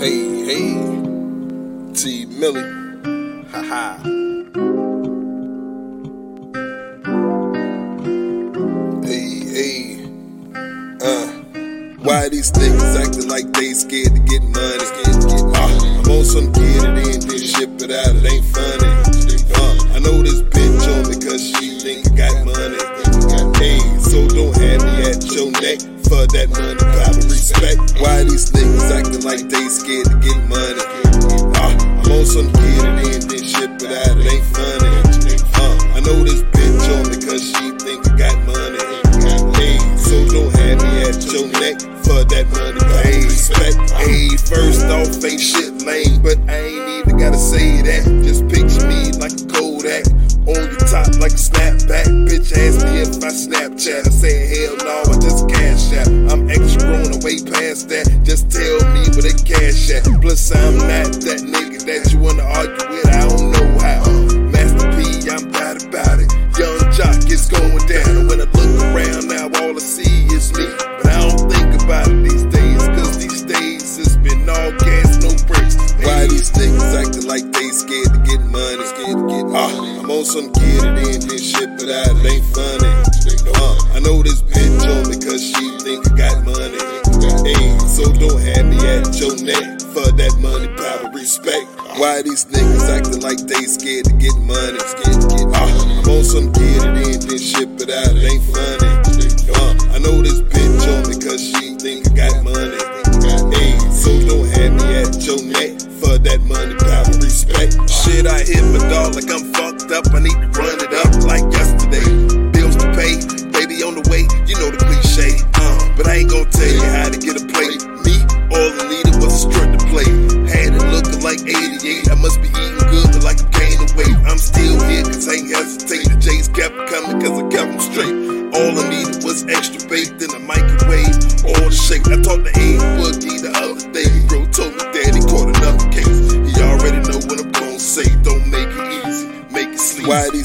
Hey, hey, T Millie, haha. Hey, hey, why these niggas acting like they scared to get money? I'm on some get it in, then ship it out, it ain't funny. I know this bitch on me cause she think I got money. Hey, so don't have me at your neck for that money, power, respect. Why these niggas acting like they scared to get money? I'm on some get it in, then ship it out, it ain't funny. I know this bitch on me cause she think I got money. Hey, so don't have me at your neck for that money, power, respect. Hey, first off, ain't shit lame, but I ain't even gotta say that. Just picture me like a Kodak, on your top like a snapback. Bitch asked me if I Snapchat, I said hell no, I just cash out. I'm extra on the way past that, just tell me where they cash at. Plus I'm not that nigga that you wanna argue with, I don't know how. Master P, I'm bad about it. Young Jock, it's going down. And when I look around now, all I see is me. But I don't think about it these days, cause these days it's been all gas, no brakes. Why these niggas acting like they scared to get money? I'm on some get it in, then ship it out, it ain't funny. I know this bitch on me cause she think I got money. Hey, so don't have me at your neck for that money, power, respect. Why these niggas acting like they scared to get money? I'm on some get it in, then ship it out, it ain't funny. I know this bitch on me cause she think I got money. Hey, so don't have me at your neck for that money, power, respect. Shit, I hit my dog like I'm fucked up, I need to run it up like yesterday. Bills to pay, baby on the way, you know the cliche. But I ain't gon' tell you how to get a plate. Me, all I needed was a strut to play. Had it looking like 88, I must be eating good like I'm gaining weight. I'm still here cause I ain't hesitate. The J's kept coming cause I kept them straight. All I needed was extra baked in a microwave, all the shake. I talked to A Boogie the other day, bro told me that he caught another case. He already know what I'm gon' say, don't make it easy, make it sleep. Why these